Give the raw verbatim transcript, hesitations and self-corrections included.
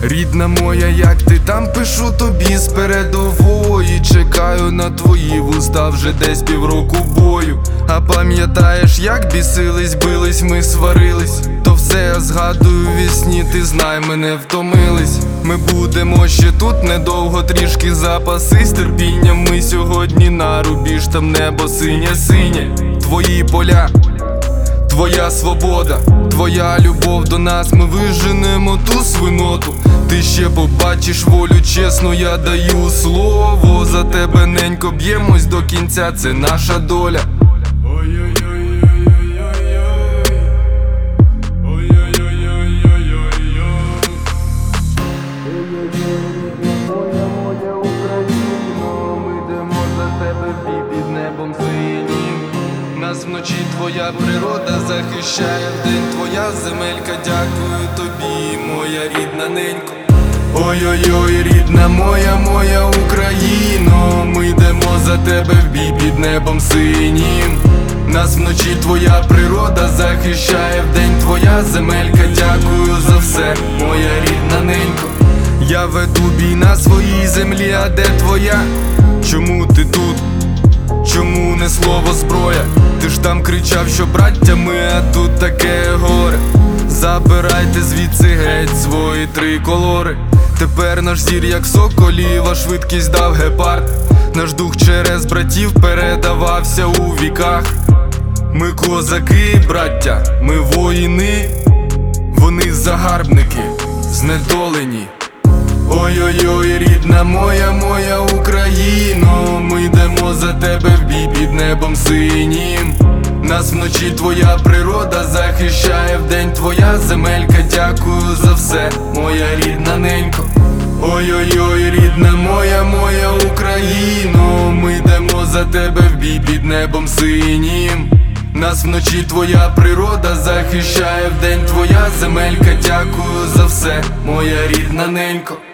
Рідна моя, як ти там, пишу тобі з передової. Чекаю на твої вуста вже десь півроку бою. А пам'ятаєш, як бісились, бились, ми сварились? То все я згадую вісні, ти знай, мене втомились. Ми будемо ще тут недовго, трішки запасись терпінням. Ми сьогодні на рубіж, там небо синє-синє. Твої поля, твоя свобода, твоя любов до нас, ми виженемо ту свиноту. Ти ще побачиш волю чесну, я даю слово. За тебе, ненько, б'ємось до кінця, це наша доля. Нас вночі твоя природа захищає, вдень твоя земелька. Дякую тобі, моя рідна ненько. Ой-ой-ой, рідна моя, моя Україно, ми йдемо за тебе в бій під небом синім. Нас вночі твоя природа захищає, вдень твоя земелька. Дякую за все, моя рідна ненько. Я веду бій на своїй землі, а де твоя? Чому ти тут? Чому не слово зброя? Ти ж там кричав, що браття ми, а тут таке горе. Забирайте звідси геть свої триколори. Тепер наш зір як соколів, а швидкість дав гепард. Наш дух через братів передавався у віках. Ми козаки, браття, ми воїни. Вони загарбники, знедолені. Ой-ой-ой, рідна моя, моя Україно, ми йдемо за тебе в бій під небом синім. Нас вночі твоя природа захищає, вдень твоя земелька. Дякую за все, моя рідна ненько. Ой-ой-ой, рідна моя, моя Україно, ми йдемо за тебе в бій під небом синім. Нас вночі твоя природа захищає, вдень твоя земелька. Дякую за все, моя рідна ненько.